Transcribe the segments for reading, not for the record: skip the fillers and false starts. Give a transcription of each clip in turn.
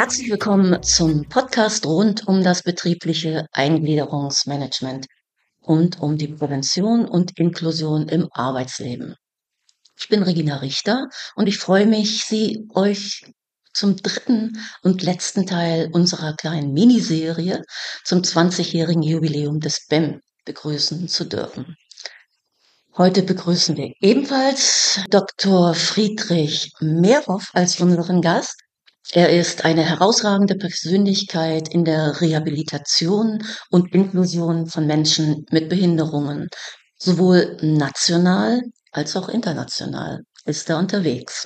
Herzlich willkommen zum Podcast rund um das betriebliche Eingliederungsmanagement und um die Prävention und Inklusion im Arbeitsleben. Ich bin Regina Richter und ich freue mich, euch zum dritten und letzten Teil unserer kleinen Miniserie zum 20-jährigen Jubiläum des BEM begrüßen zu dürfen. Heute begrüßen wir ebenfalls Dr. Friedrich Mehrhoff als unseren Gast. Er ist eine herausragende Persönlichkeit in der Rehabilitation und Inklusion von Menschen mit Behinderungen. Sowohl national als auch international ist er unterwegs.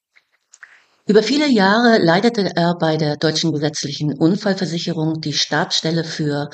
Über viele Jahre leitete er bei der Deutschen Gesetzlichen Unfallversicherung die Stabsstelle für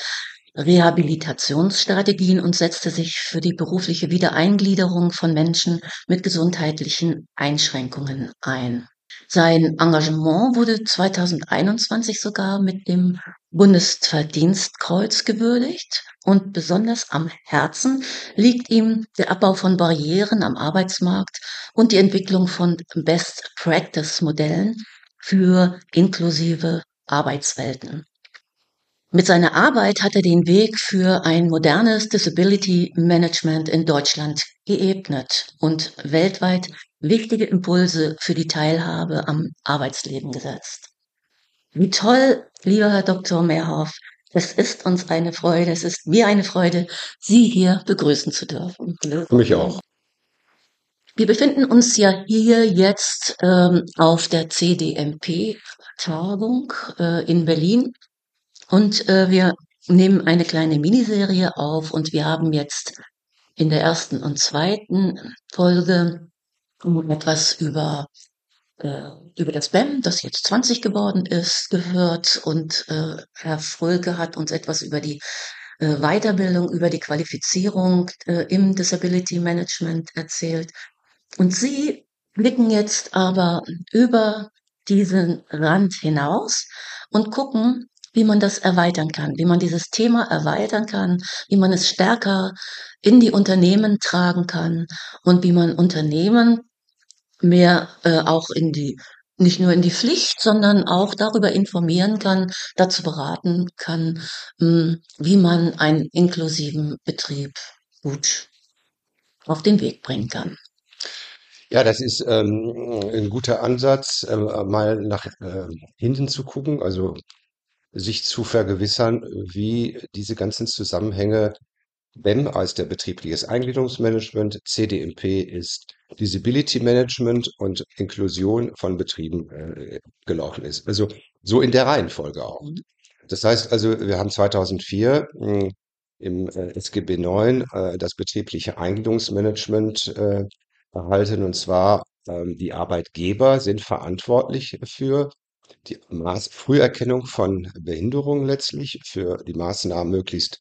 Rehabilitationsstrategien und setzte sich für die berufliche Wiedereingliederung von Menschen mit gesundheitlichen Einschränkungen ein. Sein Engagement wurde 2021 sogar mit dem Bundesverdienstkreuz gewürdigt und besonders am Herzen liegt ihm der Abbau von Barrieren am Arbeitsmarkt und die Entwicklung von Best-Practice-Modellen für inklusive Arbeitswelten. Mit seiner Arbeit hat er den Weg für ein modernes Disability Management in Deutschland geebnet und weltweit wichtige Impulse für die Teilhabe am Arbeitsleben gesetzt. Wie toll, lieber Herr Dr. Mehrhoff, es ist uns eine Freude, es ist mir eine Freude, Sie hier begrüßen zu dürfen. Für mich auch. Wir befinden uns ja hier jetzt auf der CDMP-Tagung in Berlin. Und wir nehmen eine kleine Miniserie auf und wir haben jetzt in der ersten und zweiten Folge etwas über das BEM, das jetzt 20 geworden ist, gehört und Herr Frölke hat uns etwas über die Weiterbildung, über die Qualifizierung im Disability Management erzählt. Und Sie blicken jetzt aber über diesen Rand hinaus und gucken, wie man das erweitern kann, wie man dieses Thema erweitern kann, wie man es stärker in die Unternehmen tragen kann und wie man Unternehmen mehr auch nicht nur in die Pflicht, sondern auch darüber informieren kann, dazu beraten kann, wie man einen inklusiven Betrieb gut auf den Weg bringen kann. Ja, das ist ein guter Ansatz, mal nach hinten zu gucken, also sich zu vergewissern, wie diese ganzen Zusammenhänge, BEM als der betriebliches Eingliederungsmanagement, CDMP ist Disability Management und Inklusion von Betrieben gelaufen ist. Also so in der Reihenfolge auch. Das heißt also, wir haben 2004 im SGB IX das betriebliche Eingliederungsmanagement erhalten. Und zwar die Arbeitgeber sind verantwortlich für die Früherkennung von Behinderungen letztlich, für die Maßnahmen möglichst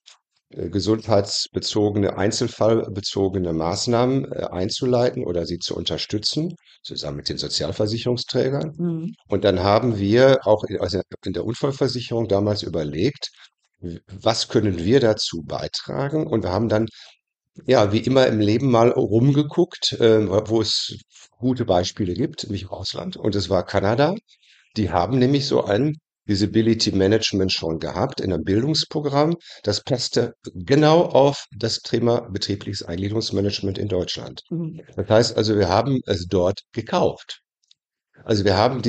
gesundheitsbezogene, einzelfallbezogene Maßnahmen einzuleiten oder sie zu unterstützen, zusammen mit den Sozialversicherungsträgern. Mhm. Und dann haben wir auch in der Unfallversicherung damals überlegt, was können wir dazu beitragen? Und wir haben dann, ja, wie immer im Leben mal rumgeguckt, wo es gute Beispiele gibt, nämlich im Ausland. Und es war Kanada. Die haben nämlich so ein Disability Management schon gehabt in einem Bildungsprogramm. Das passte genau auf das Thema betriebliches Eingliederungsmanagement in Deutschland. Mhm. Das heißt also, wir haben es dort gekauft. Also wir haben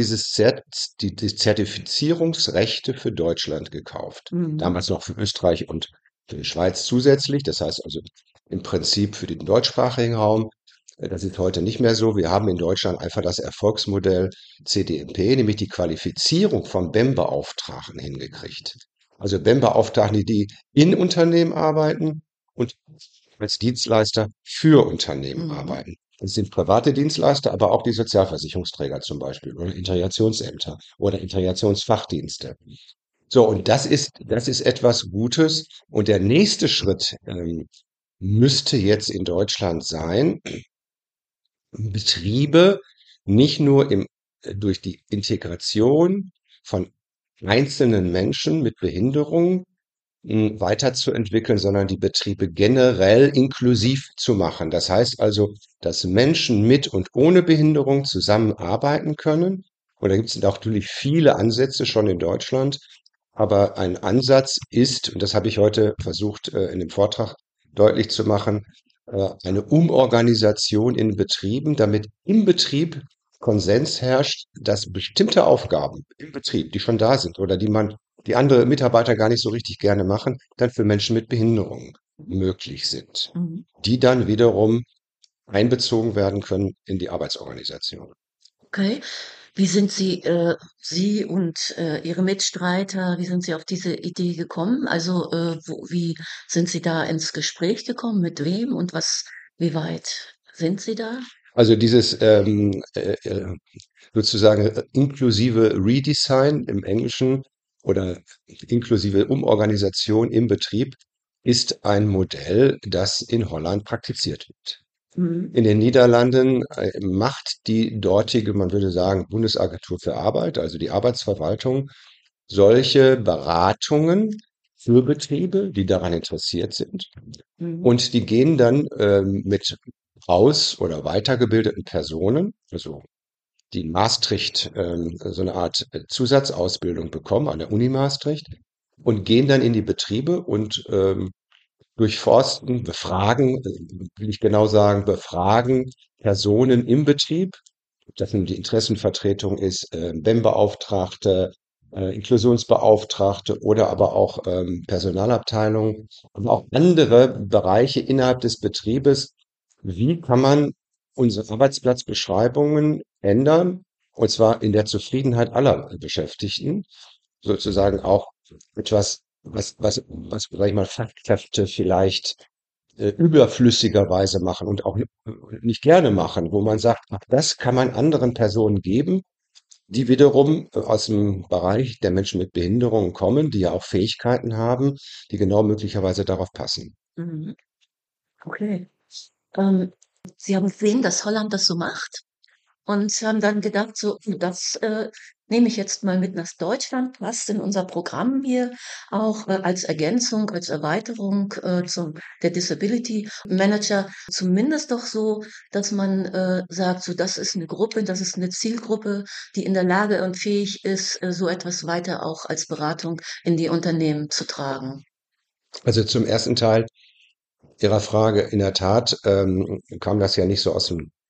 die Zertifizierungsrechte für Deutschland gekauft. Mhm. Damals noch für Österreich und für die Schweiz zusätzlich. Das heißt also im Prinzip für den deutschsprachigen Raum. Das ist heute nicht mehr so. Wir haben in Deutschland einfach das Erfolgsmodell CDMP, nämlich die Qualifizierung von BEM-Beauftragten hingekriegt. Also BEM-Beauftragte, die in Unternehmen arbeiten und als Dienstleister für Unternehmen Mhm. arbeiten. Das sind private Dienstleister, aber auch die Sozialversicherungsträger zum Beispiel oder Integrationsämter oder Integrationsfachdienste. So, und das ist etwas Gutes. Und der nächste Schritt müsste jetzt in Deutschland sein, Betriebe nicht nur durch die Integration von einzelnen Menschen mit Behinderung weiterzuentwickeln, sondern die Betriebe generell inklusiv zu machen. Das heißt also, dass Menschen mit und ohne Behinderung zusammenarbeiten können Und da gibt es natürlich viele Ansätze schon in Deutschland. Aber ein Ansatz ist, und das habe ich heute versucht, in dem Vortrag deutlich zu machen, eine Umorganisation in Betrieben, damit im Betrieb Konsens herrscht, dass bestimmte Aufgaben im Betrieb, die schon da sind oder die andere Mitarbeiter gar nicht so richtig gerne machen, dann für Menschen mit Behinderungen möglich sind, Mhm. die dann wiederum einbezogen werden können in die Arbeitsorganisation. Okay. Wie sind Sie und Ihre Mitstreiter, wie sind Sie auf diese Idee gekommen? Also, wie sind Sie da ins Gespräch gekommen? Mit wem und wie weit sind Sie da? Also dieses sozusagen inklusive Redesign im Englischen oder inklusive Umorganisation im Betrieb ist ein Modell, das in Holland praktiziert wird. Mhm. In den Niederlanden macht die dortige, man würde sagen, Bundesagentur für Arbeit, also die Arbeitsverwaltung, solche Beratungen für Betriebe, die daran interessiert sind. Mhm. Und die gehen dann mit aus- oder weitergebildeten Personen, also die in Maastricht so eine Art Zusatzausbildung bekommen an der Uni Maastricht und gehen dann in die Betriebe und durchforsten, befragen, will ich genau sagen, befragen Personen im Betrieb. Ob das nun die Interessenvertretung ist, BEM-Beauftragte, Inklusionsbeauftragte oder aber auch Personalabteilungen und auch andere Bereiche innerhalb des Betriebes. Wie kann man unsere Arbeitsplatzbeschreibungen ändern? Und zwar in der Zufriedenheit aller Beschäftigten, sozusagen auch etwas, sag ich mal, Fachkräfte vielleicht überflüssigerweise machen und auch nicht gerne machen, wo man sagt, ach, das kann man anderen Personen geben, die wiederum aus dem Bereich der Menschen mit Behinderungen kommen, die ja auch Fähigkeiten haben, die genau möglicherweise darauf passen. Mhm. Okay. Ähm, Sie haben gesehen, dass Holland das so macht? Und haben dann gedacht, so, das nehme ich jetzt mal mit nach Deutschland, passt in unser Programm hier auch als Ergänzung, als Erweiterung der Disability Manager, zumindest doch so, dass man sagt, so das ist eine Gruppe, das ist eine Zielgruppe, die in der Lage und fähig ist, so etwas weiter auch als Beratung in die Unternehmen zu tragen. Also zum ersten Teil Ihrer Frage, in der Tat kam das ja nicht so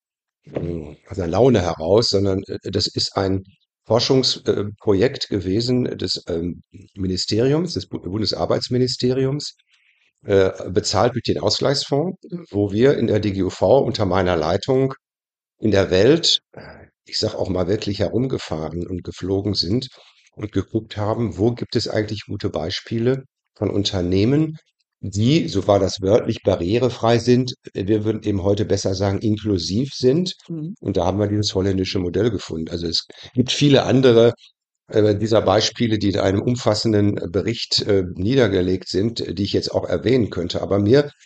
aus der Laune heraus, sondern das ist ein Forschungsprojekt gewesen des Ministeriums, des Bundesarbeitsministeriums, bezahlt durch den Ausgleichsfonds, wo wir in der DGUV unter meiner Leitung in der Welt, ich sage auch mal wirklich herumgefahren und geflogen sind und geguckt haben, wo gibt es eigentlich gute Beispiele von Unternehmen, die, so war das wörtlich, barrierefrei sind. Wir würden eben heute besser sagen, inklusiv sind. Mhm. Und da haben wir dieses holländische Modell gefunden. Also es gibt viele andere dieser Beispiele, die in einem umfassenden Bericht niedergelegt sind, die ich jetzt auch erwähnen könnte. Aber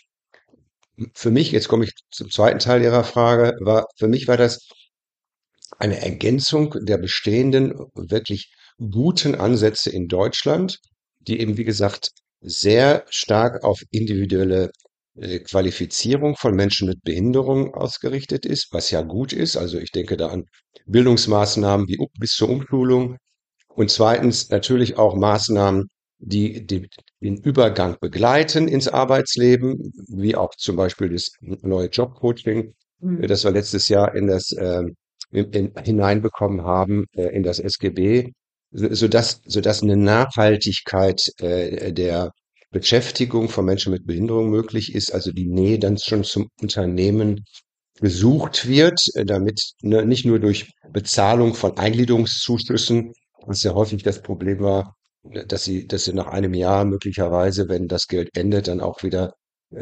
für mich, jetzt komme ich zum zweiten Teil Ihrer Frage, für mich war das eine Ergänzung der bestehenden, wirklich guten Ansätze in Deutschland, die eben, wie gesagt, sehr stark auf individuelle Qualifizierung von Menschen mit Behinderung ausgerichtet ist, was ja gut ist. Also ich denke da an Bildungsmaßnahmen wie bis zur Umschulung und zweitens natürlich auch Maßnahmen, die den Übergang begleiten ins Arbeitsleben, wie auch zum Beispiel das neue Jobcoaching, Mhm. das wir letztes Jahr hineinbekommen haben in das SGB, sodass eine Nachhaltigkeit der Beschäftigung von Menschen mit Behinderung möglich ist, also die Nähe dann schon zum Unternehmen gesucht wird, damit nicht nur durch Bezahlung von Eingliederungszuschüssen, was ja häufig das Problem war, dass sie nach einem Jahr möglicherweise, wenn das Geld endet, dann auch wieder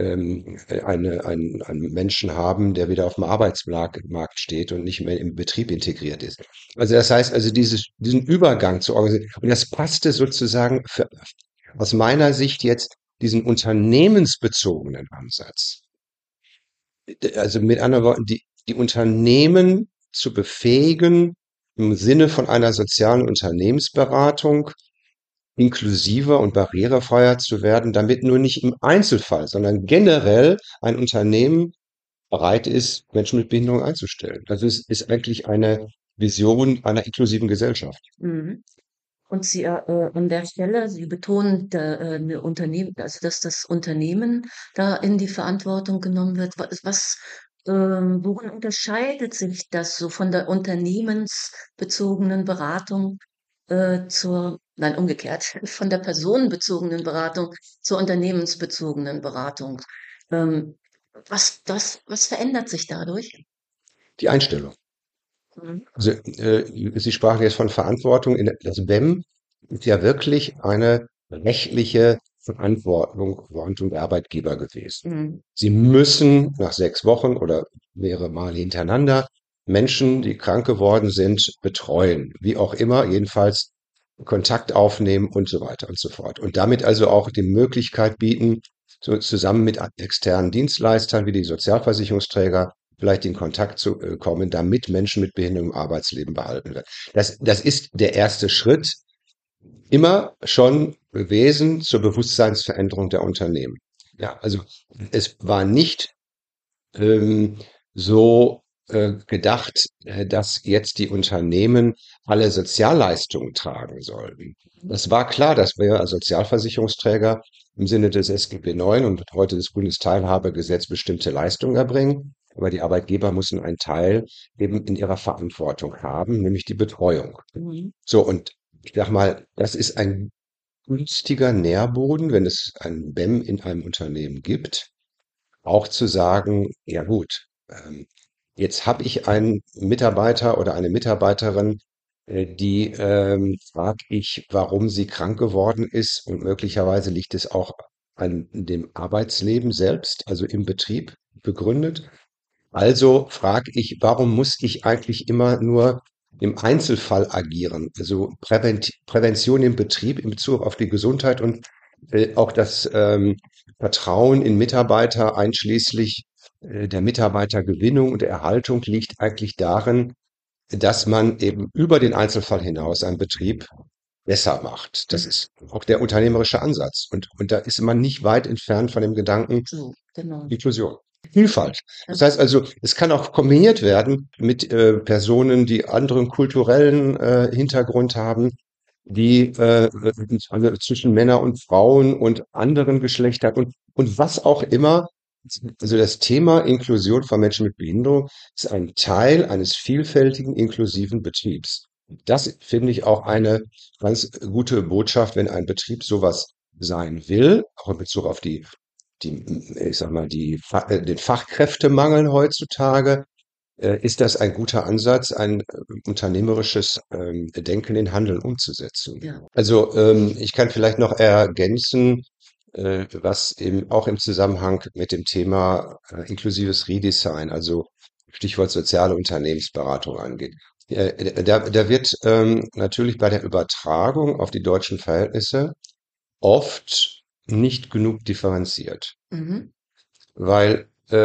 einen Menschen haben, der wieder auf dem Arbeitsmarkt steht und nicht mehr im Betrieb integriert ist. Also das heißt also diesen Übergang zu organisieren. Und das passte sozusagen aus meiner Sicht jetzt diesen unternehmensbezogenen Ansatz. Also mit anderen Worten, die Unternehmen zu befähigen, im Sinne von einer sozialen Unternehmensberatung inklusiver und barrierefreier zu werden, damit nur nicht im Einzelfall, sondern generell ein Unternehmen bereit ist, Menschen mit Behinderung einzustellen. Also es ist eigentlich eine Vision einer inklusiven Gesellschaft. Mhm. Und Sie an der Stelle, Sie betonen, eine Unternehmen, also dass das Unternehmen da in die Verantwortung genommen wird. Worin unterscheidet sich das so von der unternehmensbezogenen Beratung nein, umgekehrt, von der personenbezogenen Beratung zur unternehmensbezogenen Beratung? Ähm, was verändert sich dadurch? Die Einstellung. Mhm. Also, Sie sprachen jetzt von Verantwortung. Das BEM ist ja wirklich eine rechtliche Verantwortung der Arbeitgeber gewesen. Mhm. Sie müssen nach 6 Wochen oder mehrere Male hintereinander Menschen, die krank geworden sind, betreuen. Wie auch immer, jedenfalls Kontakt aufnehmen und so weiter und so fort. Und damit also auch die Möglichkeit bieten, so zusammen mit externen Dienstleistern wie die Sozialversicherungsträger vielleicht in Kontakt zu kommen, damit Menschen mit Behinderung im Arbeitsleben behalten werden. Das ist der erste Schritt immer schon gewesen zur Bewusstseinsveränderung der Unternehmen. Ja, also es war nicht ähm, so gedacht, dass jetzt die Unternehmen alle Sozialleistungen tragen sollten. Das war klar, dass wir als Sozialversicherungsträger im Sinne des SGB IX und heute des Bundesteilhabegesetzes bestimmte Leistungen erbringen. Aber die Arbeitgeber müssen einen Teil eben in ihrer Verantwortung haben, nämlich die Betreuung. Mhm. So, und ich sag mal, das ist ein günstiger Nährboden, wenn es ein BEM in einem Unternehmen gibt, auch zu sagen, ja gut, jetzt habe ich einen Mitarbeiter oder eine Mitarbeiterin, die frage ich, warum sie krank geworden ist und möglicherweise liegt es auch an dem Arbeitsleben selbst, also im Betrieb begründet. Also frage ich, warum muss ich eigentlich immer nur im Einzelfall agieren? Also Prävention im Betrieb in Bezug auf die Gesundheit und auch das Vertrauen in Mitarbeiter einschließlich der Mitarbeitergewinnung und Erhaltung liegt eigentlich darin, dass man eben über den Einzelfall hinaus einen Betrieb besser macht. Das Mhm. ist auch der unternehmerische Ansatz. Und da ist man nicht weit entfernt von dem Gedanken, So, genau. Inklusion. Vielfalt. Ja. Das heißt also, es kann auch kombiniert werden mit Personen, die anderen kulturellen Hintergrund haben, die also zwischen Männer und Frauen und anderen Geschlechtern und was auch immer. Also das Thema Inklusion von Menschen mit Behinderung ist ein Teil eines vielfältigen, inklusiven Betriebs. Das finde ich auch eine ganz gute Botschaft, wenn ein Betrieb sowas sein will, auch in Bezug auf ich sag mal, den Fachkräftemangel heutzutage, ist das ein guter Ansatz, ein unternehmerisches Denken in Handeln umzusetzen. Ja. Also ich kann vielleicht noch ergänzen, was eben auch im Zusammenhang mit dem Thema inklusives Redesign, also Stichwort soziale Unternehmensberatung angeht. Da wird natürlich bei der Übertragung auf die deutschen Verhältnisse oft nicht genug differenziert, Mhm. weil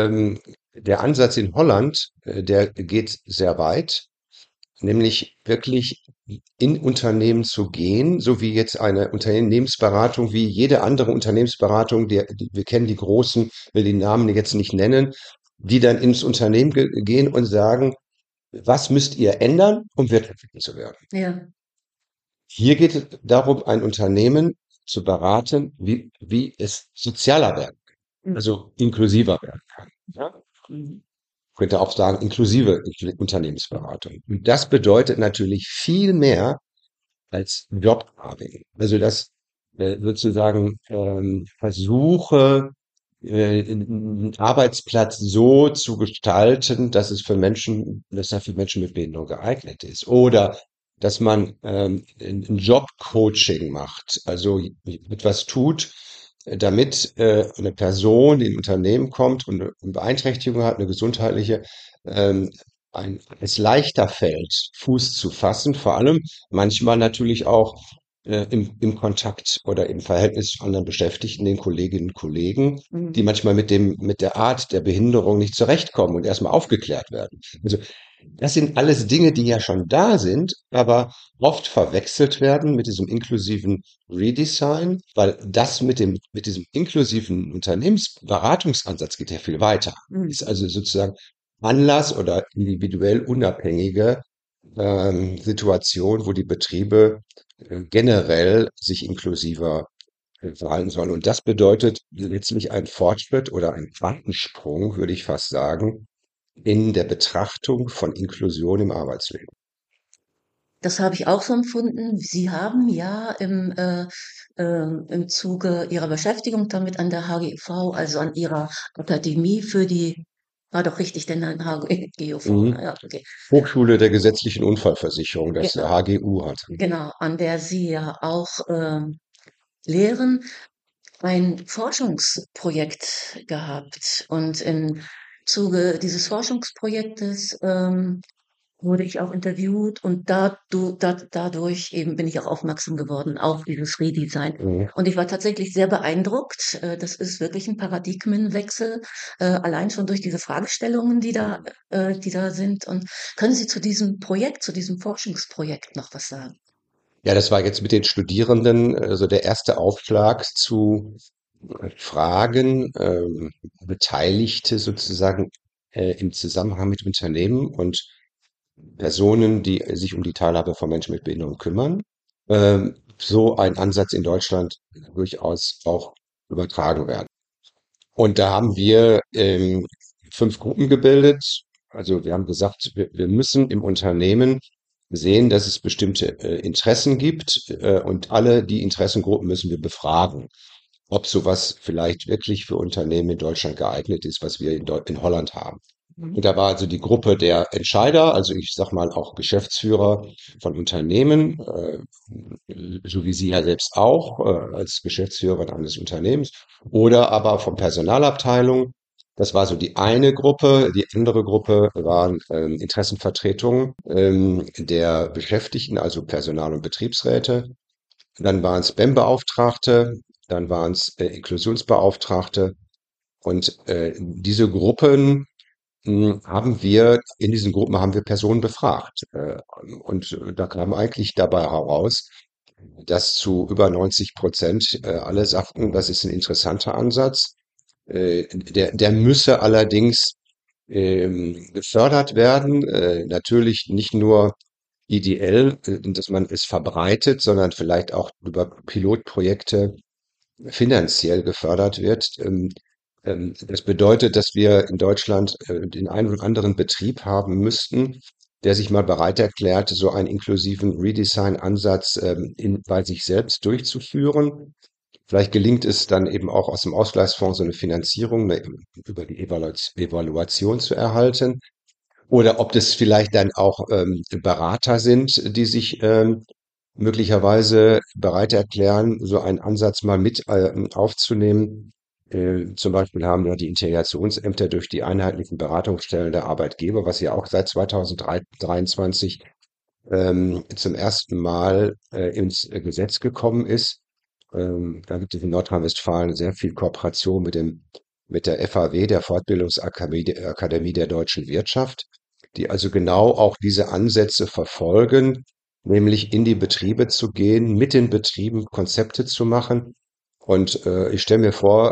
der Ansatz in Holland, der geht sehr weit, nämlich wirklich in Unternehmen zu gehen, so wie jetzt eine Unternehmensberatung, wie jede andere Unternehmensberatung, wir kennen die großen, will die Namen jetzt nicht nennen, die dann ins Unternehmen gehen und sagen, was müsst ihr ändern, um wirtschaftlich zu werden? Ja. Hier geht es darum, ein Unternehmen zu beraten, wie es sozialer werden kann, Mhm. also inklusiver werden kann. Ja? Mhm. Ich könnte auch sagen, inklusive Unternehmensberatung. Und das bedeutet natürlich viel mehr als Jobcarving. Also das sozusagen versuche, einen Arbeitsplatz so zu gestalten, dass er für Menschen mit Behinderung geeignet ist. Oder dass man ein Jobcoaching macht, also etwas tut, damit eine Person, die in ein Unternehmen kommt und eine Beeinträchtigung hat, eine gesundheitliche, ähm, es leichter fällt, Fuß zu fassen, vor allem manchmal natürlich auch im Kontakt oder im Verhältnis zu anderen Beschäftigten, den Kolleginnen und Kollegen, die Mhm. manchmal mit der Art der Behinderung nicht zurechtkommen und erstmal aufgeklärt werden. Also das sind alles Dinge, die ja schon da sind, aber oft verwechselt werden mit diesem inklusiven Redesign, weil das mit diesem inklusiven Unternehmensberatungsansatz geht ja viel weiter. Mhm. Ist also sozusagen Anlass oder individuell unabhängige Situation, wo die Betriebe generell sich inklusiver verhalten sollen. Und das bedeutet letztlich einen Fortschritt oder einen Quantensprung, würde ich fast sagen, in der Betrachtung von Inklusion im Arbeitsleben. Das habe ich auch so empfunden. Sie haben ja im Zuge Ihrer Beschäftigung damit an der HGV, also an Ihrer Akademie für die, war doch richtig, denn an HGV, Mhm. ne? Ja, okay. Hochschule der gesetzlichen Unfallversicherung, das Genau, HGU hat. genau, an der Sie ja auch lehren, ein Forschungsprojekt gehabt. Und im Zuge dieses Forschungsprojektes wurde ich auch interviewt und dadurch eben bin ich auch aufmerksam geworden auf dieses Redesign. Mhm. Und ich war tatsächlich sehr beeindruckt. Das ist wirklich ein Paradigmenwechsel, allein schon durch diese Fragestellungen, die da sind. Und können Sie zu diesem Projekt, zu diesem Forschungsprojekt noch was sagen? Ja, das war jetzt mit den Studierenden, also der erste Aufschlag zu Fragen, Beteiligte sozusagen im Zusammenhang mit Unternehmen und Personen, die sich um die Teilhabe von Menschen mit Behinderung kümmern. So ein Ansatz in Deutschland durchaus auch übertragen werden. Und da haben wir 5 Gruppen gebildet. Also wir haben gesagt, wir müssen im Unternehmen sehen, dass es bestimmte Interessen gibt und alle die Interessengruppen müssen wir befragen, ob sowas vielleicht wirklich für Unternehmen in Deutschland geeignet ist, was wir in Holland haben. Mhm. Und da war also die Gruppe der Entscheider, also ich sag mal auch Geschäftsführer von Unternehmen, so wie Sie ja selbst auch, als Geschäftsführer eines Unternehmens, oder aber von Personalabteilung. Das war so die eine Gruppe. Die andere Gruppe waren Interessenvertretungen der Beschäftigten, also Personal- und Betriebsräte. Dann waren es BEM-Beauftragte, dann waren es Inklusionsbeauftragte. Und diese Gruppen haben wir in diesen Gruppen haben wir Personen befragt. Und da kam eigentlich dabei heraus, dass zu über 90% alle sagten, das ist ein interessanter Ansatz. Der müsse allerdings gefördert werden. Natürlich nicht nur ideell, dass man es verbreitet, sondern vielleicht auch über Pilotprojekte finanziell gefördert wird. Das bedeutet, dass wir in Deutschland den einen oder anderen Betrieb haben müssten, der sich mal bereit erklärt, so einen inklusiven Redesign-Ansatz bei sich selbst durchzuführen. Vielleicht gelingt es dann eben auch aus dem Ausgleichsfonds so eine Finanzierung über die Evaluation zu erhalten. Oder ob das vielleicht dann auch Berater sind, die sich möglicherweise bereit erklären, so einen Ansatz mal mit aufzunehmen. Zum Beispiel haben ja die Integrationsämter durch die einheitlichen Beratungsstellen der Arbeitgeber, was ja auch seit 2023 zum ersten Mal ins Gesetz gekommen ist. Da gibt es in Nordrhein-Westfalen sehr viel Kooperation mit der FAW, der Fortbildungsakademie der deutschen Wirtschaft, die also genau auch diese Ansätze verfolgen, nämlich in die Betriebe zu gehen, mit den Betrieben Konzepte zu machen. Und ich stelle mir vor,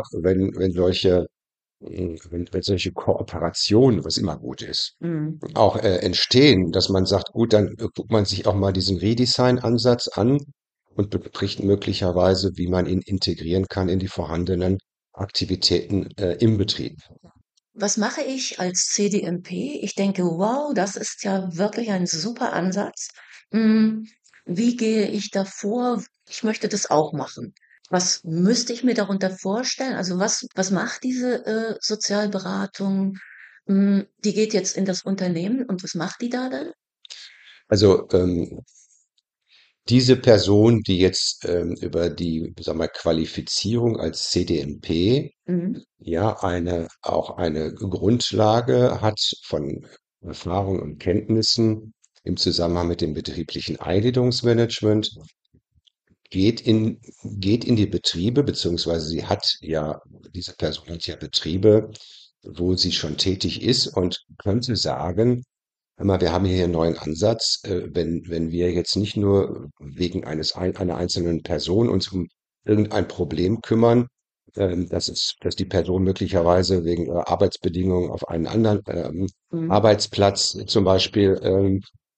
wenn solche Kooperationen, was immer gut ist, Mhm. auch entstehen, dass man sagt, gut, dann guckt man sich auch mal diesen Redesign-Ansatz an und bespricht möglicherweise, wie man ihn integrieren kann in die vorhandenen Aktivitäten im Betrieb. Was mache ich als CDMP? Ich denke, wow, das ist ja wirklich ein super Ansatz. Hm, wie gehe ich da vor? Ich möchte das auch machen. Was müsste ich mir darunter vorstellen? Also was macht diese Sozialberatung? Die geht jetzt in das Unternehmen und was macht die da dann? Also diese Person, die jetzt über die, sag mal, Qualifizierung als CDMP Mhm. ja auch eine Grundlage hat von Erfahrung und Kenntnissen im Zusammenhang mit dem betrieblichen Eingliederungsmanagement, geht in die Betriebe, beziehungsweise diese Person hat ja Betriebe, wo sie schon tätig ist und könnte sagen, hör mal, wir haben hier einen neuen Ansatz, wenn wir jetzt nicht nur wegen einer einzelnen Person uns um irgendein Problem kümmern, dass die Person möglicherweise wegen ihrer Arbeitsbedingungen auf einen anderen Mhm. Arbeitsplatz zum Beispiel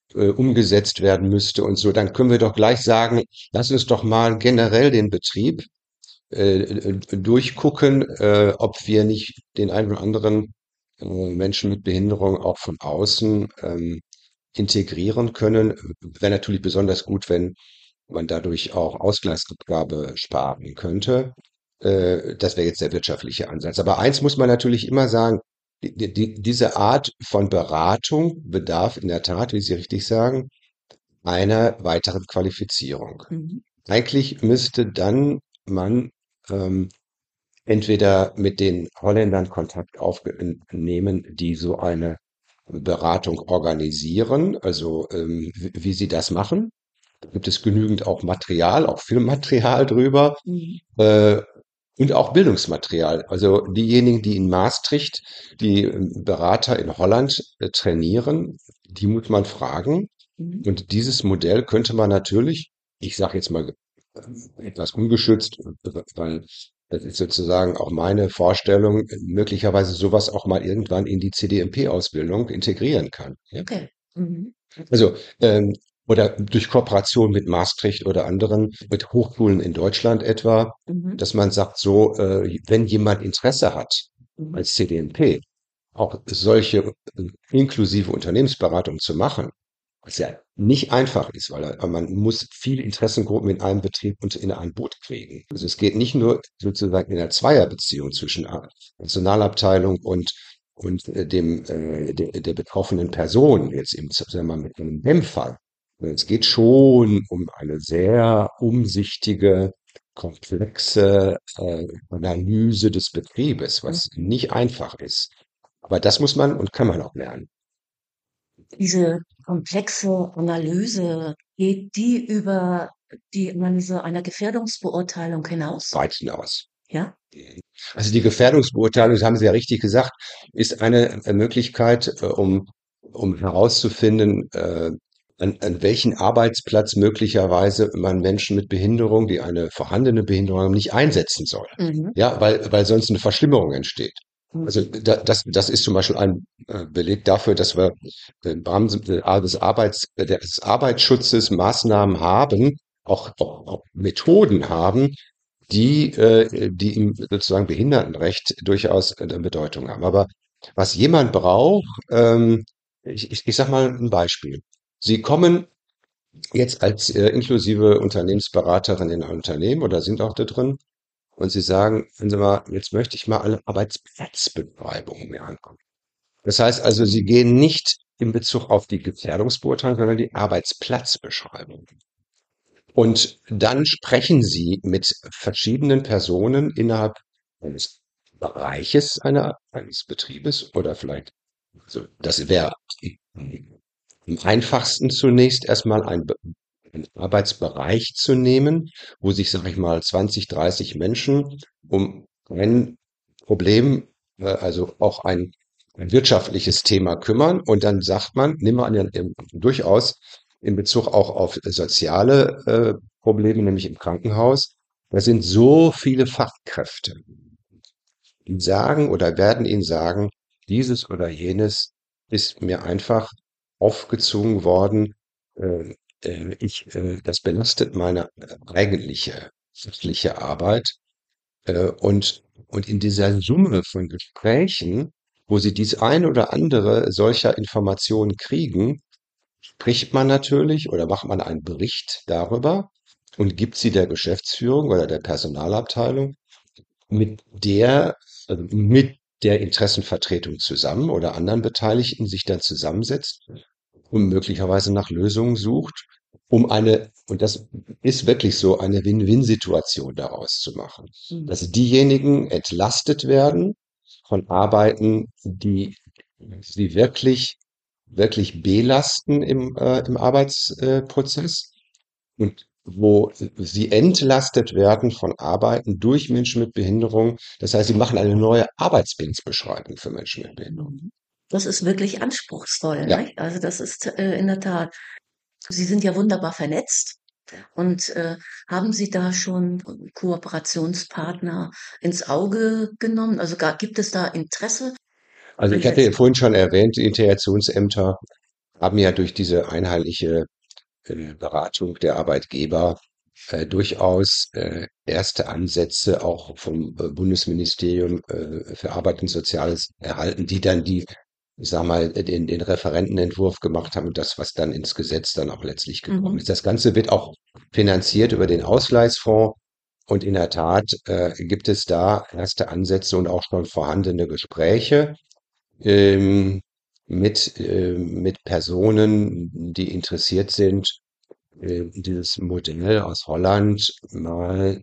umgesetzt werden müsste und so, dann können wir doch gleich sagen, lass uns doch mal generell den Betrieb durchgucken, ob wir nicht den einen oder anderen Menschen mit Behinderung auch von außen integrieren können. Wäre natürlich besonders gut, wenn man dadurch auch Ausgleichsabgabe sparen könnte. Das wäre jetzt der wirtschaftliche Ansatz. Aber eins muss man natürlich immer sagen, diese Art von Beratung bedarf in der Tat, wie Sie richtig sagen, einer weiteren Qualifizierung. Mhm. Eigentlich müsste dann man ähm, entweder mit den Holländern Kontakt aufnehmen, die so eine Beratung organisieren, also wie sie das machen. Da gibt es genügend auch Material, auch Filmmaterial drüber. Mhm. Äh, und auch Bildungsmaterial. Also diejenigen, die in Maastricht die Berater in Holland trainieren, die muss man fragen. Mhm. Und dieses Modell könnte man natürlich, ich sage jetzt mal etwas ungeschützt, weil das ist sozusagen auch meine Vorstellung, möglicherweise sowas auch mal irgendwann in die CDMP-Ausbildung integrieren kann. Ja? Okay. Mhm. Also, oder durch Kooperation mit Maastricht oder anderen, mit Hochschulen in Deutschland etwa, Mhm. dass man sagt, so, wenn jemand Interesse hat, Mhm. als CDNP, auch solche inklusive Unternehmensberatung zu machen, was ja nicht einfach ist, weil man muss viele Interessengruppen in einem Betrieb und in ein Boot kriegen. Also es geht nicht nur sozusagen in einer Zweierbeziehung zwischen Personalabteilung und der betroffenen Person, jetzt im, sagen wir mal, mit einem BEM-Fall. Es geht schon um eine sehr umsichtige, komplexe Analyse des Betriebes, was Mhm. nicht einfach ist. Aber das muss man und kann man auch lernen. Diese komplexe Analyse, geht die über die Analyse einer Gefährdungsbeurteilung hinaus? Weit hinaus. Ja? Also die Gefährdungsbeurteilung, das haben Sie ja richtig gesagt, ist eine Möglichkeit, um herauszufinden, an welchen Arbeitsplatz möglicherweise man Menschen mit Behinderung, die eine vorhandene Behinderung haben, nicht einsetzen soll. Mhm. Ja, weil sonst eine Verschlimmerung entsteht. Mhm. Also das ist zum Beispiel ein Beleg dafür, dass wir im Rahmen des Arbeitsschutzes Maßnahmen haben, auch Methoden haben, die im sozusagen Behindertenrecht durchaus eine Bedeutung haben. Aber was jemand braucht, ich sage mal ein Beispiel. Sie kommen jetzt als inklusive Unternehmensberaterin in ein Unternehmen oder sind auch da drin und Sie sagen, wenn Sie mal, jetzt möchte ich mal alle Arbeitsplatzbeschreibungen mir angucken. Das heißt also, Sie gehen nicht in Bezug auf die Gefährdungsbeurteilung, sondern die Arbeitsplatzbeschreibung. Und dann sprechen Sie mit verschiedenen Personen innerhalb eines Bereiches eines Betriebes oder vielleicht, also das wäre am einfachsten zunächst erstmal einen Arbeitsbereich zu nehmen, wo sich, sag ich mal, 20, 30 Menschen um ein Problem, also auch ein wirtschaftliches Thema kümmern. Und dann sagt man, nimmt man ja durchaus in Bezug auch auf soziale Probleme, nämlich im Krankenhaus, da sind so viele Fachkräfte, die sagen oder werden Ihnen sagen, dieses oder jenes ist mir einfach aufgezwungen worden. Äh, das belastet meine eigentliche fachliche Arbeit. Und in dieser Summe von Gesprächen, wo Sie dies ein oder andere solcher Informationen kriegen, spricht man natürlich oder macht man einen Bericht darüber und gibt sie der Geschäftsführung oder der Personalabteilung mit der Interessenvertretung zusammen oder anderen Beteiligten sich dann zusammensetzt und möglicherweise nach Lösungen sucht, und das ist wirklich so, eine Win-Win-Situation daraus zu machen. Mhm. Dass diejenigen entlastet werden von Arbeiten, die sie wirklich belasten im Arbeitsprozess und wo sie entlastet werden von Arbeiten durch Menschen mit Behinderung. Das heißt, sie machen eine neue Arbeitsbildungsbeschreibung für Menschen mit Behinderung. Mhm. Das ist wirklich anspruchsvoll, Ja, ne? Also das ist in der Tat. Sie sind ja wunderbar vernetzt und haben Sie da schon Kooperationspartner ins Auge genommen? Also gibt es da Interesse? also ich hatte ja Einsätze? vorhin schon erwähnt, die Integrationsämter. haben ja durch diese einheitliche Beratung der Arbeitgeber durchaus erste Ansätze auch vom Bundesministerium für Arbeit und Soziales erhalten, die dann ich sag mal, den Referentenentwurf gemacht haben und das, was dann ins Gesetz dann auch letztlich gekommen Mhm. ist. Das Ganze wird auch finanziert über den Ausgleichsfonds und in der Tat gibt es da erste Ansätze und auch schon vorhandene Gespräche ähm, mit Personen, die interessiert sind, dieses Modell aus Holland mal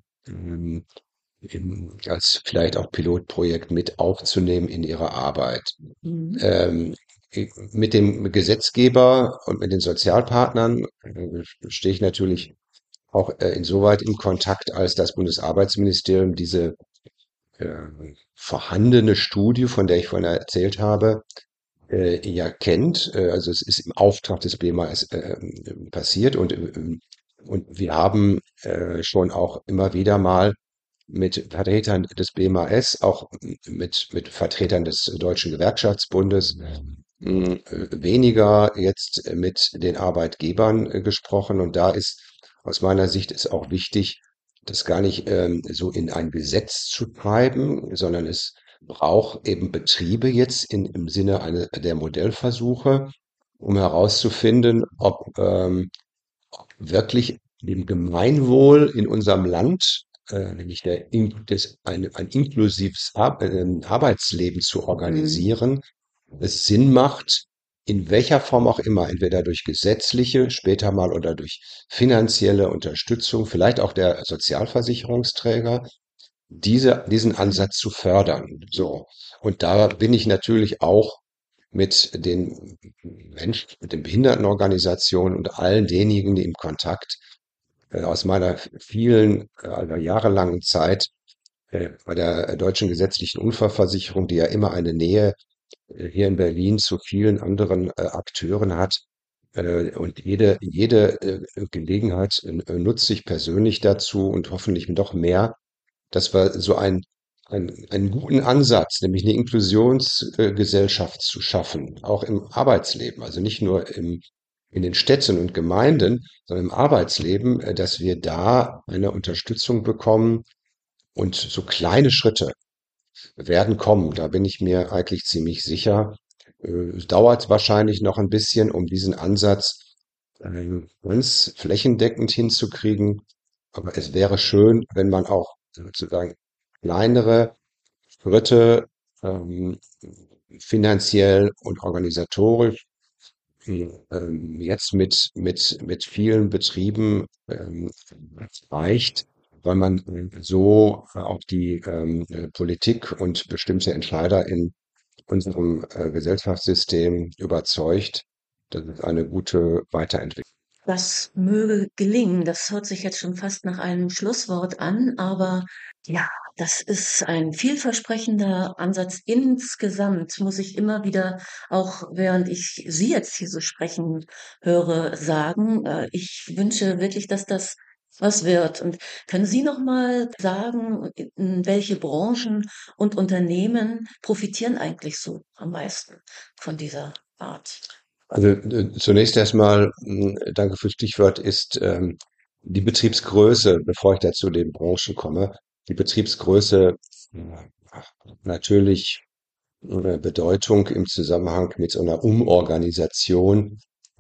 als vielleicht auch Pilotprojekt mit aufzunehmen in ihre Arbeit. Mhm. Ähm, mit dem Gesetzgeber und mit den Sozialpartnern stehe ich natürlich auch insoweit in Kontakt, als das Bundesarbeitsministerium diese äh, vorhandene Studie, von der ich vorhin erzählt habe, ja kennt. Also es ist im Auftrag des BMAS passiert und wir haben schon auch immer wieder mal mit Vertretern des BMAS, auch mit Vertretern des Deutschen Gewerkschaftsbundes, weniger jetzt mit den Arbeitgebern gesprochen. Und da ist aus meiner Sicht ist auch wichtig, das gar nicht so in ein Gesetz zu treiben, sondern es braucht eben Betriebe jetzt im Sinne der Modellversuche, um herauszufinden, ob wirklich dem Gemeinwohl in unserem Land, nämlich ein inklusives Arbeitsleben zu Mhm. organisieren, es Sinn macht, in welcher Form auch immer, entweder durch gesetzliche, später mal oder durch finanzielle Unterstützung, vielleicht auch der Sozialversicherungsträger, diesen Ansatz zu fördern. So. Und da bin ich natürlich auch mit den Behindertenorganisationen und allen denjenigen im Kontakt aus meiner vielen, also jahrelangen Zeit bei der deutschen gesetzlichen Unfallversicherung, die ja immer eine Nähe hier in Berlin zu vielen anderen Akteuren hat. Und jede Gelegenheit nutze ich persönlich dazu und hoffentlich noch mehr, dass wir so einen guten Ansatz, nämlich eine Inklusionsgesellschaft zu schaffen, auch im Arbeitsleben, also nicht nur in den Städten und Gemeinden, sondern im Arbeitsleben, dass wir da eine Unterstützung bekommen und so kleine Schritte werden kommen. Da bin ich mir eigentlich ziemlich sicher. Es dauert wahrscheinlich noch ein bisschen, um diesen Ansatz ganz flächendeckend hinzukriegen. Aber es wäre schön, wenn man auch sozusagen kleinere Schritte ähm, finanziell und organisatorisch jetzt mit vielen Betrieben reicht, weil man so auch die Politik und bestimmte Entscheider in unserem Gesellschaftssystem überzeugt, dass es eine gute Weiterentwicklung. Das möge gelingen. Das hört sich jetzt schon fast nach einem Schlusswort an, aber ja, das ist ein vielversprechender Ansatz. Insgesamt muss ich immer wieder, auch während ich Sie jetzt hier so sprechen höre, sagen, ich wünsche wirklich, dass das was wird. Und können Sie noch mal sagen, welche Branchen und Unternehmen profitieren eigentlich so am meisten von dieser Art? Also zunächst erstmal, danke fürs Stichwort, ist die Betriebsgröße, bevor ich da zu den Branchen komme, die Betriebsgröße natürlich Bedeutung im Zusammenhang mit so einer Umorganisation,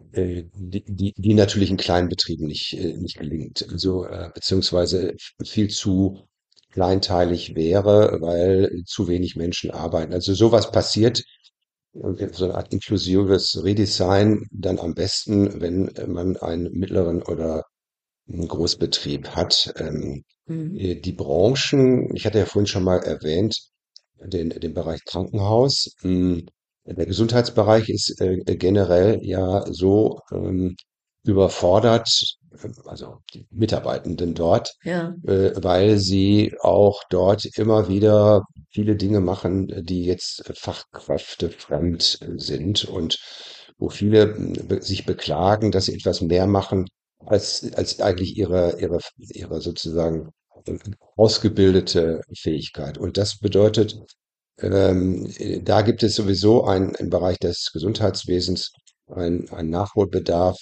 die natürlich in kleinen Betrieben nicht gelingt. Also, beziehungsweise viel zu kleinteilig wäre, weil zu wenig Menschen arbeiten. Also sowas passiert, so eine Art inklusives Redesign dann am besten, wenn man einen mittleren oder einen Großbetrieb hat. Mhm. Die Branchen, ich hatte ja vorhin schon mal erwähnt, den Bereich Krankenhaus. Der Gesundheitsbereich ist generell ja so überfordert, also die Mitarbeitenden dort, Ja. weil sie auch dort immer wieder viele Dinge machen, die jetzt fachkräftefremd sind und wo viele sich beklagen, dass sie etwas mehr machen, als eigentlich ihre sozusagen ausgebildete Fähigkeit. Und das bedeutet, da gibt es sowieso im Bereich des Gesundheitswesens ein Nachholbedarf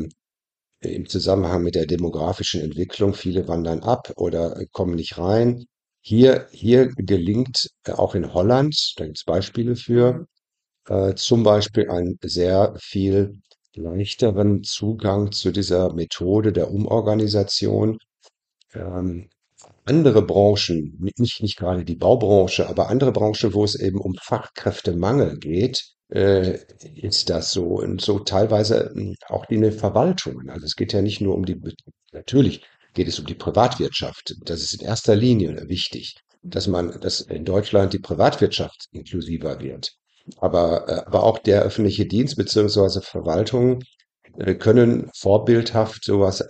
im Zusammenhang mit der demografischen Entwicklung. Viele wandern ab oder kommen nicht rein. Hier gelingt auch in Holland, da gibt es Beispiele für, zum Beispiel einen sehr viel leichteren Zugang zu dieser Methode der Umorganisation. Ähm, Andere Branchen, nicht gerade die Baubranche, aber andere Branchen, wo es eben um Fachkräftemangel geht, ist das so. Und so teilweise auch in den Verwaltungen. Also es geht ja nicht nur um natürlich geht es um die Privatwirtschaft. Das ist in erster Linie wichtig, dass in Deutschland die Privatwirtschaft inklusiver wird. Aber auch der öffentliche Dienst beziehungsweise Verwaltung können vorbildhaft sowas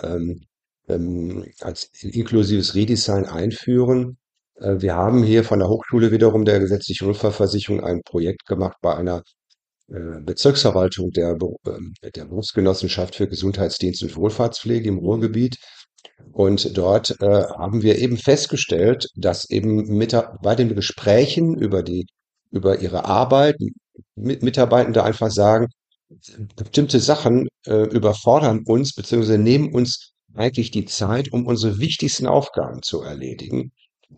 als inklusives Redesign einführen. Wir haben hier von der Hochschule wiederum der gesetzlichen Unfallversicherung ein Projekt gemacht bei einer Bezirksverwaltung der Berufsgenossenschaft für Gesundheitsdienst und Wohlfahrtspflege im Ruhrgebiet. Und dort haben wir eben festgestellt, dass eben bei den Gesprächen über ihre Arbeit Mitarbeitende einfach sagen, bestimmte Sachen überfordern uns beziehungsweise nehmen uns eigentlich die Zeit, um unsere wichtigsten Aufgaben zu erledigen.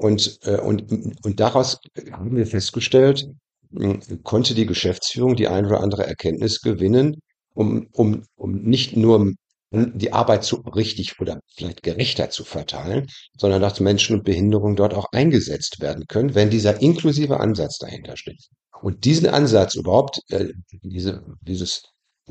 Und daraus haben wir festgestellt, konnte die Geschäftsführung die ein oder andere Erkenntnis gewinnen, um nicht nur die Arbeit so richtig oder vielleicht gerechter zu verteilen, sondern dass Menschen mit Behinderung dort auch eingesetzt werden können, wenn dieser inklusive Ansatz dahinter steht. Und diesen Ansatz überhaupt, dieses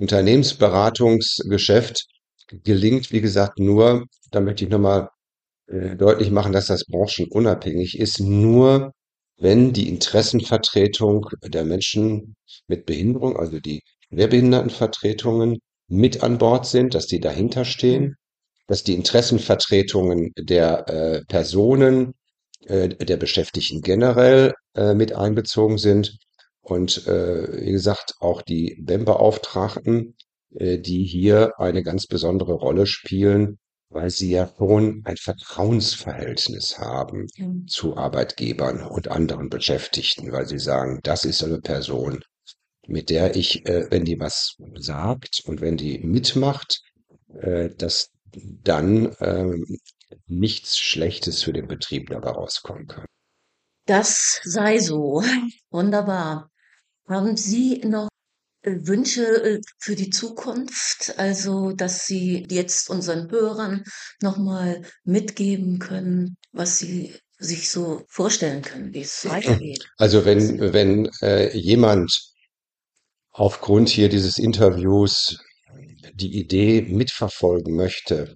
Unternehmensberatungsgeschäft gelingt, wie gesagt, nur, da möchte ich nochmal deutlich machen, dass das branchenunabhängig ist, nur wenn die Interessenvertretung der Menschen mit Behinderung, also die Schwerbehindertenvertretungen, mit an Bord sind, dass die dahinter stehen, dass die Interessenvertretungen der Personen, der Beschäftigten generell mit einbezogen sind und wie gesagt auch die BEM-Beauftragten, die hier eine ganz besondere Rolle spielen, weil sie ja schon ein Vertrauensverhältnis haben zu Arbeitgebern und anderen Beschäftigten, weil sie sagen, das ist eine Person, mit der ich, wenn die was sagt und wenn die mitmacht, dass dann nichts Schlechtes für den Betrieb dabei rauskommen kann. Das sei so. Wunderbar. Haben Sie noch Wünsche für die Zukunft? Also, dass Sie jetzt unseren Hörern nochmal mitgeben können, was Sie sich so vorstellen können, wie es weitergeht. Also wenn jemand aufgrund hier dieses Interviews die Idee mitverfolgen möchte,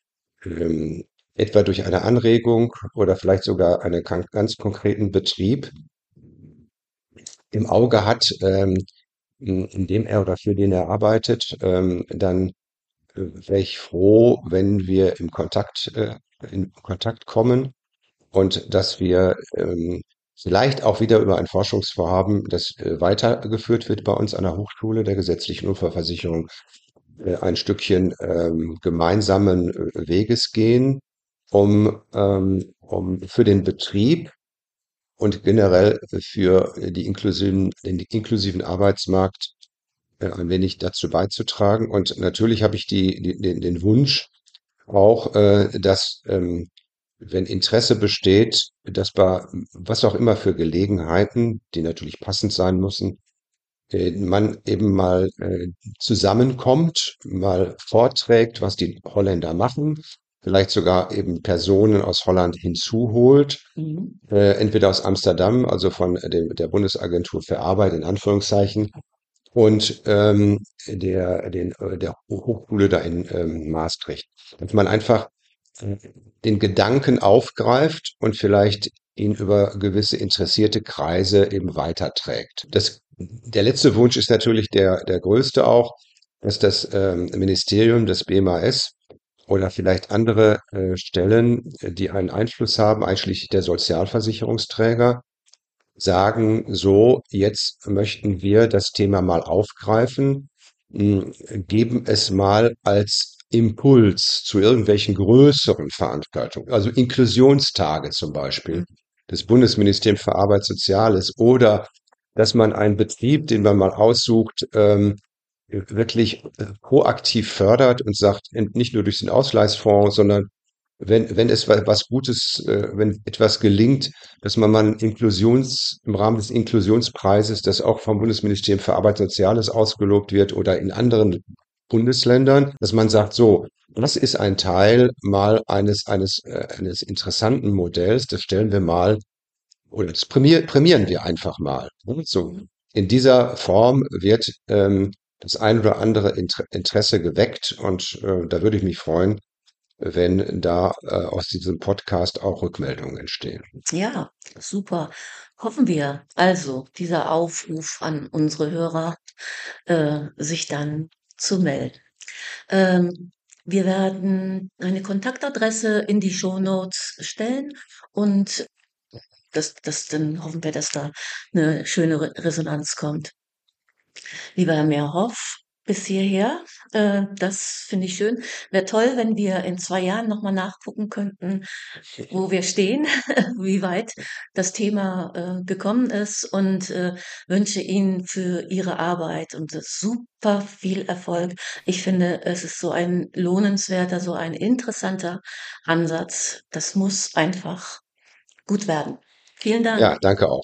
etwa durch eine Anregung oder vielleicht sogar einen ganz konkreten Betrieb im Auge hat, in dem er oder für den er arbeitet, dann wäre ich froh, wenn wir in Kontakt kommen und dass wir vielleicht auch wieder über ein Forschungsvorhaben, das weitergeführt wird bei uns an der Hochschule der gesetzlichen Unfallversicherung, ein Stückchen gemeinsamen Weges gehen, um für den Betrieb und generell für den inklusiven Arbeitsmarkt ein wenig dazu beizutragen. Und natürlich habe ich den Wunsch auch, dass wenn Interesse besteht, dass bei was auch immer für Gelegenheiten, die natürlich passend sein müssen, man eben mal zusammenkommt, mal vorträgt, was die Holländer machen, vielleicht sogar eben Personen aus Holland hinzuholt, Mhm. entweder aus Amsterdam, also von der Bundesagentur für Arbeit in Anführungszeichen, und der Hochschule da in Maastricht. Dass man einfach äh, den Gedanken aufgreift und vielleicht ihn über gewisse interessierte Kreise eben weiterträgt. Der letzte Wunsch ist natürlich der größte auch, dass das Ministerium, das BMAS oder vielleicht andere Stellen, die einen Einfluss haben, einschließlich der Sozialversicherungsträger, sagen, so, jetzt möchten wir das Thema mal aufgreifen, geben es mal als Impuls zu irgendwelchen größeren Veranstaltungen, also Inklusionstage zum Beispiel des Bundesministeriums für Arbeit Soziales oder dass man einen Betrieb, den man mal aussucht, wirklich proaktiv fördert und sagt, nicht nur durch den Ausgleichsfonds, sondern wenn es was Gutes, wenn etwas gelingt, dass man mal im Rahmen des Inklusionspreises, das auch vom Bundesministerium für Arbeit und Soziales ausgelobt wird oder in anderen Bundesländern, dass man sagt, so, das ist ein Teil mal eines interessanten Modells, das stellen wir mal oder das prämieren wir einfach mal. Ne? So, in dieser Form wird das ein oder andere Interesse geweckt und da würde ich mich freuen, wenn da aus diesem Podcast auch Rückmeldungen entstehen. Ja, super. Hoffen wir. Also, dieser Aufruf an unsere Hörer, sich dann zu melden. Wir werden eine Kontaktadresse in die Shownotes stellen und dann hoffen wir, dass da eine schöne Resonanz kommt. Lieber Herr Mehrhoff, bis hierher, das finde ich schön. Wäre toll, wenn wir in 2 Jahren noch mal nachgucken könnten, wo wir stehen, wie weit das Thema, gekommen ist und, wünsche Ihnen für Ihre Arbeit und super viel Erfolg. Ich finde, es ist so ein lohnenswerter, so ein interessanter Ansatz. Das muss einfach gut werden. Vielen Dank. Ja, danke auch.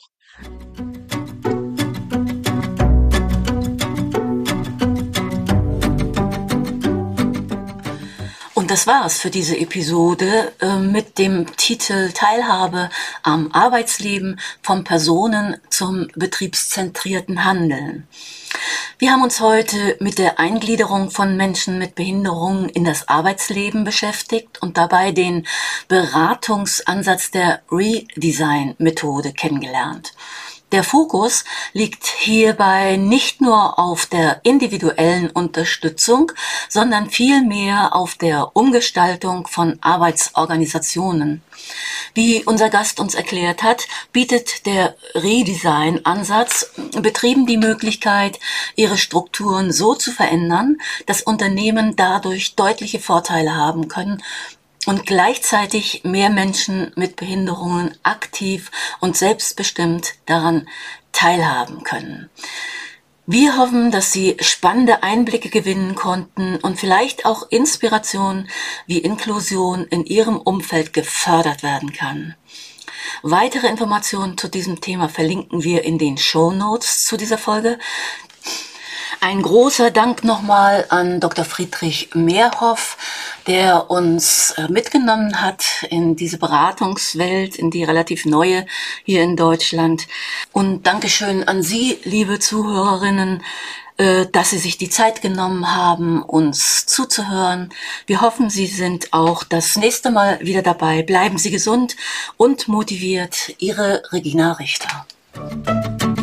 Und das war's für diese Episode mit dem Titel Teilhabe am Arbeitsleben vom Personen zum betriebszentrierten Handeln. Wir haben uns heute mit der Eingliederung von Menschen mit Behinderungen in das Arbeitsleben beschäftigt und dabei den Beratungsansatz der Redesign-Methode kennengelernt. Der Fokus liegt hierbei nicht nur auf der individuellen Unterstützung, sondern vielmehr auf der Umgestaltung von Arbeitsorganisationen. Wie unser Gast uns erklärt hat, bietet der Redesign-Ansatz Betrieben die Möglichkeit, ihre Strukturen so zu verändern, dass Unternehmen dadurch deutliche Vorteile haben können und gleichzeitig mehr Menschen mit Behinderungen aktiv und selbstbestimmt daran teilhaben können. Wir hoffen, dass Sie spannende Einblicke gewinnen konnten und vielleicht auch Inspiration, wie Inklusion in Ihrem Umfeld gefördert werden kann. Weitere Informationen zu diesem Thema verlinken wir in den Shownotes zu dieser Folge. Ein großer Dank nochmal an Dr. Friedrich Mehrhoff, der uns mitgenommen hat in diese Beratungswelt, in die relativ neue hier in Deutschland. Und Dankeschön an Sie, liebe Zuhörerinnen, dass Sie sich die Zeit genommen haben, uns zuzuhören. Wir hoffen, Sie sind auch das nächste Mal wieder dabei. Bleiben Sie gesund und motiviert. Ihre Regina Richter.